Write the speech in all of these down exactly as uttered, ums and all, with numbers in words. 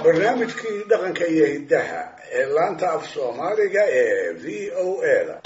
barnaamijkii dhaqanka iyo hiddaha ee laanta af soomaaliga ee v o a da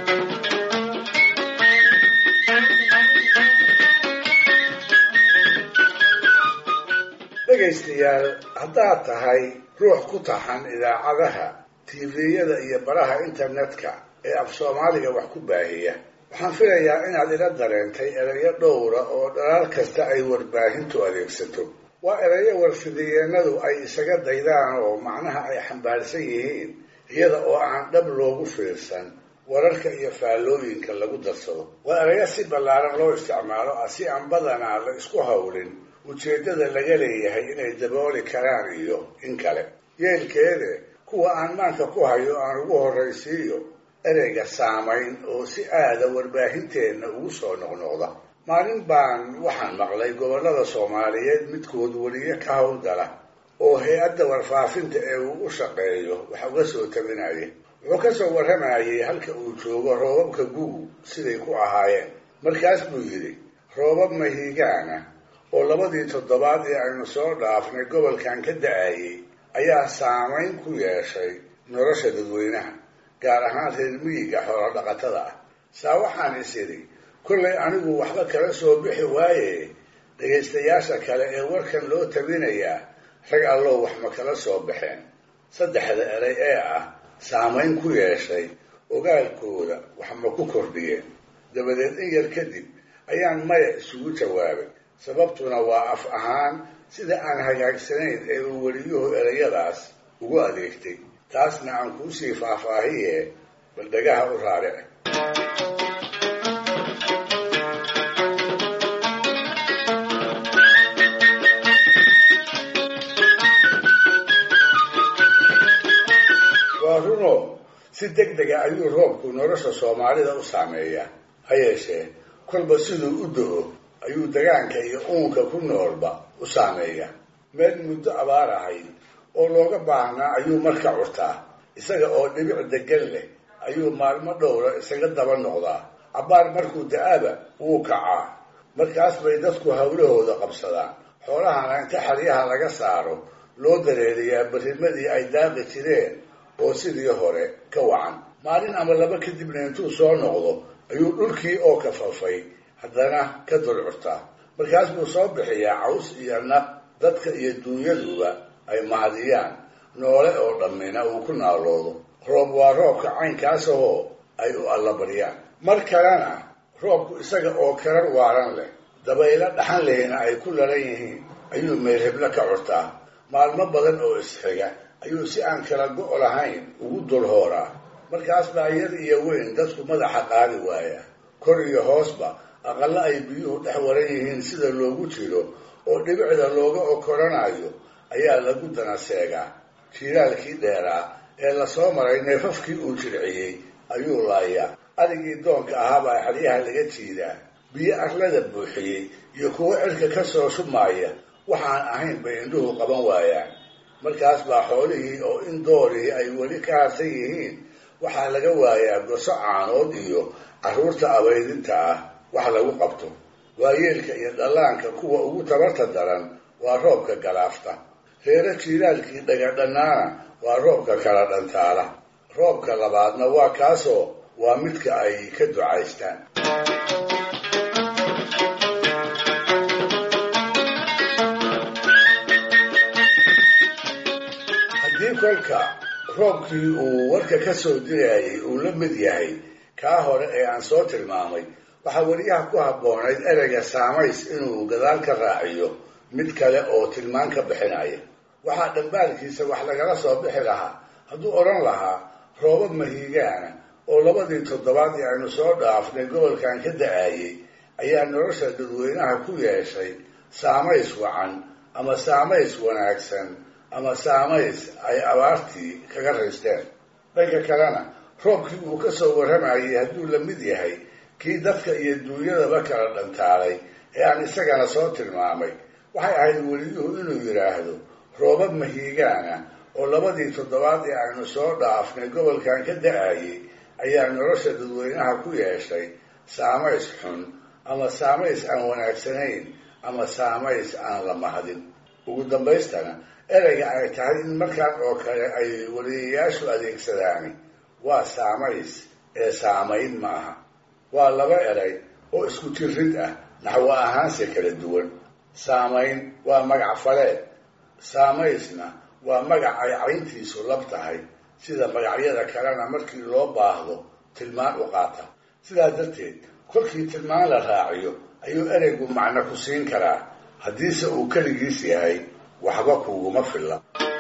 dhegaystayaal haddaad tahay ruux ku taxan idaacadaha tiviyada iyo baraha internetka ee af soomaaliga wax ku baahiya waxaan filayaa inaad ila dareentay erayo dhowra oo dhalaal kasta ay warbaahintu adeegsato waa erayo warfidiyeenadu ay isaga daydaan oo macnaha ay xambaarsan yihiin iyada oo aan dhab loogu fiirsan wararka iyo faallooyinka lagu darsado waa erayo si ballaaran loo isticmaalo ah si aan badanaa la isku hawlin ujeeddada laga leeyahay inay dabooli karaan iyo in kale yeelkeede kuwa aan maanka ku hayo aan ugu horraysiiyo ereyga saamayn oo si aada warbaahinteenna ugu soo noqnoqda maalin baan waxaan maqlay gobollada soomaaliyeed midkood weliye ka howlgala oo hay-adda warfaafinta ee uu u shaqeeyo wax uga soo tabinaya wuxuu ka soo warramayay halka uu joogo roobabka gugu siday ku ahaayeen markaas buu yidhi roobab mahiigaana oo labadii toddobaad ee aynu soo dhaafnay gobolkan ka da-ayay ayaa saamayn ku yeeshay nolosha dadweynaha gaar ahaan reer miyiga xoolo dhaqatada ah saa waxaan is idhi kollay anigu waxba kala soo bixi waaye dhegaystayaasha kale ee warkan loo tabinayaa rag allow wax ma kala soo baxeen saddexda erey ee ah saamayn ku yeeshay ogaalkooda wax ma ku kordhiyeen dabadeed in yar kadib ayaan maya isugu jawaabay sababtuna waa af ahaan sida aan hagaagsanayn ee uu weliyuhu ereyadaas ugu adeegtay taasna aan kuusii faahfaahiye bal dhagaha u raaric waa runo si deg dega ayuu roobku nolosha soomaalida u saameeyaa ha yeeshee kolba siduu u do-o ayuu degaanka iyo uunka ku noolba u saameeyaa meel muddo abaar ahayd oo looga baahnaa ayuu marka curtaa isaga oo dhibic degan leh ayuu maalmo dhowra isaga daba noqdaa cabbaar markuu da-aba wuu kacaa markaas bay dadku hawlahooda qabsadaan xoolahana inta xeryaha laga saaro loo dareeriyaa barrimadii ay daaqi jireen oo sidii hore ka wacan maalin ama laba kadibna intuu soo noqdo ayuu dhulkii oo kafafay haddana ka dul curtaa markaas buu soo bixiyaa caws iyo naq dadka iyo dunyaduba ay mahadiyaan noole oo dhammina uu ku naaloodo roob waa roobka caynkaas ahoo ay u allabaryaan mar kalena roobku isaga oo karar waaran leh dabaylo dhaxan lehna ay ku lalan yihiin ayuu meelheblo ka curtaa maalmo badan oo isxiga ayuu si aan kala go' lahayn ugu dul hooraa markaas baa yar iyo weyn dadku madaxa qaadi waaya kor iyo hoosba aqallo ay biyuhu dhex waran yihiin sida loogu jiro oo dhibicda looga okoranayo ayaa lagu dana seegaa jiilaalkii dheeraa ee lasoo maray neefafkii uu jirciyey ayuu laayaa arigii doonka ahaabaa xeryaha laga jiidaa biyo arlada buuxiyey iyo kuwo cirka ka soo shumaaya waxaan ahayn bay indhuhu qaban waayaan markaas baa xoolihii oo in doorihii ay weli ka harsan yihiin waxaa laga waayaa goso caanood iyo carruurta abaydinta ah wax lagu qabto waayeelka iyo dhallaanka kuwa ugu tabarta daran waa roobka galaafta reero jiilaalkii dhagadhannaana waa roobka kala dhantaala roobka labaadna waa kaasoo waa midka ay ka ducaystaan haddii kolka roobkii uu warka ka soo dirayay uu la mid yahay kaa hore ee aan soo tilmaamay waxaa weliyaha ku habboonayd ereyga saamays inuu gadaal ka raaciyo mid kale oo tilmaan ka bixinaya waxaa dhambaalkiisa wax lagala soo bixi lahaa hadduu odhan lahaa roobab mahiigaana oo labadii toddobaad ee aynu soo dhaafnay gobolkan ka da-ayay ayaa nolosha dadweynaha ku yeeshay saamays wacan ama saamays wanaagsan ama saamays ay abaartii kaga raysteen dhanka kalena roobkii uu ka soo warramayay hadduu la mid yahay kii dadka iyo duunyadaba kala dhantaalay ee aan isagana soo tilmaamay waxay ahayd weliyuhu inuu yidhaahdo roobab mahiigaana oo labadii toddobaad ee aynu soo dhaafnay gobolkan ka da-ayay ayaa nolosha dadweynaha ku yeeshay saamays xun ama saamays aan wanaagsanayn ama saamays aan la mahadin ugu dambaystana ereyga ay tahay in markaan oo kale ay wariyayaashu adeegsadaani waa saamays ee saamayn ma aha. waa laba erey oo isku jirid ah, naxwo ahaanse kala duwan. saamayn waa magac faleed, saamaysna waa magac ay cayntiisu lab tahay, sida magacyada kalena markii loo baahdo tilmaan u qaata. sidaa darteed kolkii tilmaan la raaciyo ayuu ereygu macno ku siin karaa, haddiise uu keligiis yahay waxba kuguma filla.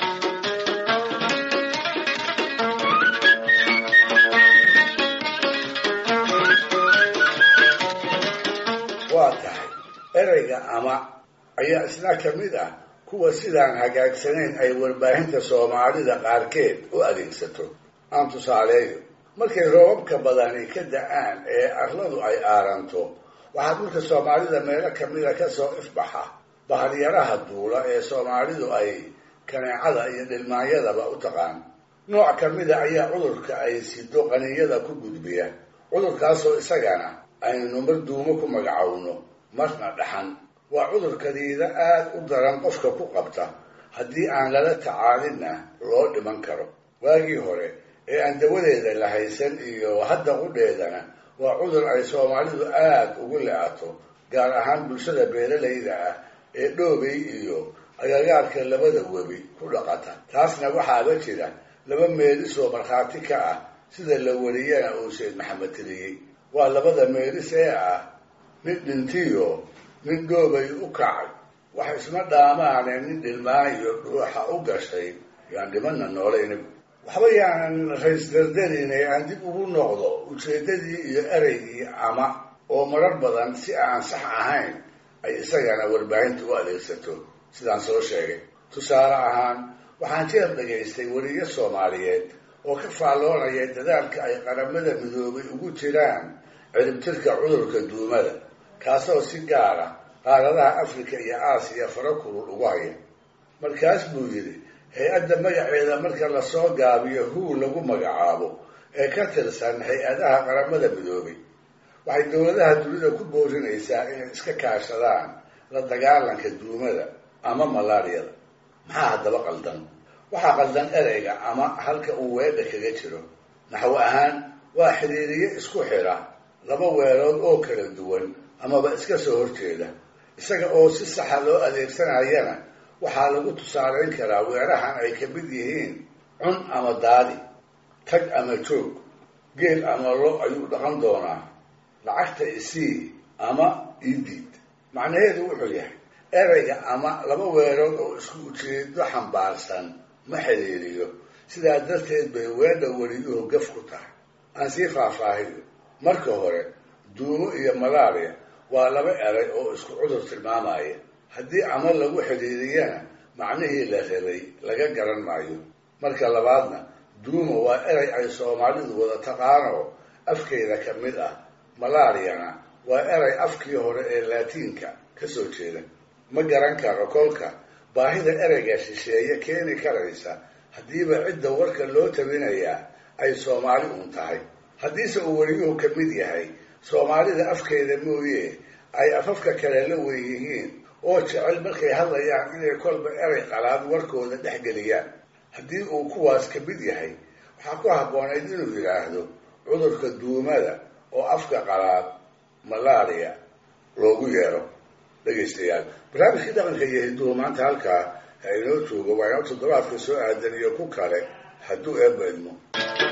waa tahay ereyga ama ayaa isna ka mid ah kuwa sidaan hagaagsanayn ay warbaahinta soomaalida qaarkeed u adeegsato. aan tusaaleeyo, markay roobabka badani ka da-aan ee arladu ay aaranto, waxaa dhulka soomaalida meelo kamida kasoo ifbaxa baharyaraha duula ee soomaalidu ay kaneecada iyo dhilmaanyadaba u taqaan. nooc kamida ayaa cudurka ay sido qaniyada ku gudbiya, cudurkaasoo isagana aynu mar duumo ku magacowno, marna dhaxan. waa cudur kadiida aada u daran qofka ku qabta, haddii aan lala tacaalinna loo dhiman karo. waagii hore ee aan dawadeeda la haysan iyo hadda qudheedana waa cudur ay soomaalidu aada ugu le-ato, gaar ahaan bulshada beeralayda ah ee dhoobay iyo agagaarka labada webi ku dhaqata. taasna waxaaba jira laba meelisoo markhaati ka ah, sida la wariyana uu sheed maxamed tiriyey. waa labada meelis ee ah nin dhintiyo nin dhoobay u kacay, wax isma dhaamaane nin dhilmaayo dhuuxa u gashay yaan dhimanna noolayna. waxba yaanan rays dardarinay aan dib ugu noqdo ujeeddadii iyo ereygii ama oo marar badan si aan sax ahayn ay isagana warbaahinta u adeegsato, sidaan soo sheegay. tusaale ahaan, waxaan jeer dhagaystay wariye soomaaliyeed oo ka faalloonaya dadaalka ay qaramada midoobay ugu jiraan ciribtirka cudurka duumada, kaasoo si gaara qaaradaha afrika iyo aasiya fara kulul ugu haya. markaas buu yidhi, hay-adda magaceeda marka lasoo gaabiyo huu lagu magacaabo ee ka tirsan hay-adaha qaramada midoobay, waxay dowladaha dunida ku boorinaysaa inay iska kaashadaan la dagaalanka duumada ama malaariyada. maxaa haddaba qaldan? waxaa qaldan ereyga ama halka uu weedha kaga jiro. naxwo ahaan waa xiriiriye isku xira laba weelood oo kala duwan amaba iska soo horjeeda. isaga oo si saxa loo adeegsanayana waxaa lagu tusaaleyn karaa weerahan ay ka mid yihiin cun ama daadi, tag ama joog, geel ama lo ayuu dhaqan doonaa, lacagta isii ama idiid. macnaheedu wuxuu yahay ereyga ama laba weerood oo isku ujeedo xambaarsan ma xiriiriyo, sidaa darteed bay weedha wariyuhu gaf ku tahay. aan sii faahfaahiyo. marka hore, duumo iyo malaria waa laba erey oo isku cudur tilmaamaya. haddii ama lagu xidhiiriyana macnihii la rabay laga garan maayo. marka labaadna, duumo waa erey ay soomaalidu wada taqaano afkeeda ka mid ah. malaariyana waa erey afkii hore ee laatiinka ka soo jeeda. ma garan karo kolka baahida ereyga shisheeye keeni karaysa haddiiba cidda warka loo tabinayaa ay soomaali uun tahay. haddiise uu wariyuhu ka mid yahay soomaalida afkeeda mooye ay afafka kale la wen yihiin oo jecel markay hadlayaan inay kolba erey qalaad warkooda dhex geliyaan. haddii uu kuwaas ka mid yahay, waxaa ku habboonayd inuu yidhaahdo cudurka duumada oo afka qalaad malaria loogu yeero. dhegaystayaal, barnaamijkii dhaqanka iyo hidduhu maanta halkaa ha inoo joogo. waa inoo toddobaadka soo aadan iyo ku kale hadduu eebba idmo.